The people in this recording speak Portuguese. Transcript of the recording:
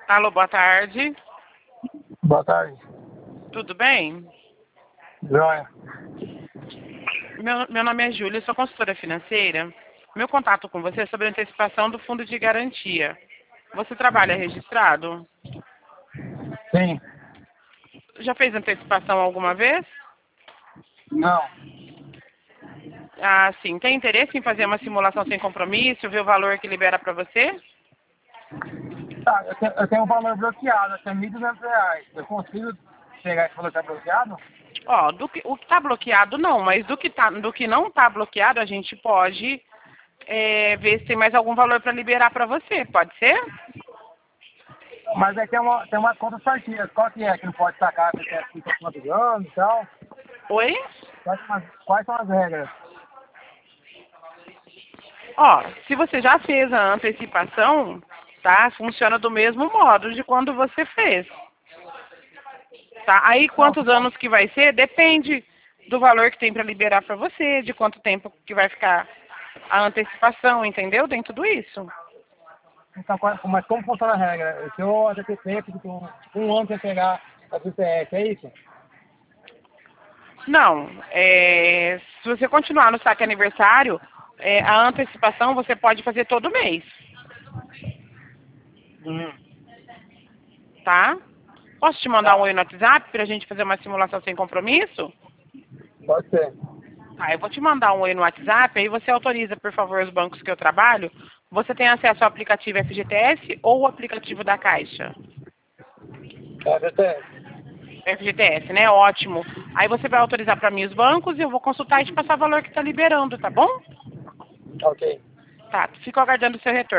Alô, boa tarde. Boa tarde. Tudo bem? Joia. Meu nome é Júlia, sou consultora financeira. Meu contato com você é sobre a antecipação do fundo de garantia. Você trabalha registrado? Sim. Já fez antecipação alguma vez? Não. Ah, sim. Tem interesse em fazer uma simulação sem compromisso, ver o valor que libera para você? Tá, eu tenho um valor bloqueado, até R$ 1.200. Eu consigo chegar esse valor que tá bloqueado? Ó, o que está bloqueado não, mas do que não está bloqueado a gente pode ver se tem mais algum valor para liberar para você. Pode ser? Mas aí tem uma conta partidas. Qual que é que não pode sacar? Porque é assim, quantos anos e tal? Oi? Quais são as regras? Ó, se você já fez a antecipação, tá? Funciona do mesmo modo de quando você fez. Tá? Aí Não, quantos anos que vai ser? Depende do valor que tem para liberar para você, de quanto tempo que vai ficar a antecipação, entendeu? Tem tudo isso. então, mas como funciona a regra? Se eu até ter tempo, tipo, um ano sem pegar a CPF, é isso? Não, se você continuar no saque aniversário, a antecipação você pode fazer todo mês, Hum. tá? Posso te mandar um Tá, oi no WhatsApp para a gente fazer uma simulação sem compromisso? pode ser. Tá, eu vou te mandar um oi no WhatsApp, aí você autoriza, por favor, os bancos que eu trabalho. Você tem acesso ao aplicativo FGTS ou o aplicativo da Caixa? É, CPF. FGTS, né? Ótimo. Aí você vai autorizar para mim os bancos e eu vou consultar e te passar o valor que está liberando, tá bom? Ok. Tá, fico aguardando o seu retorno.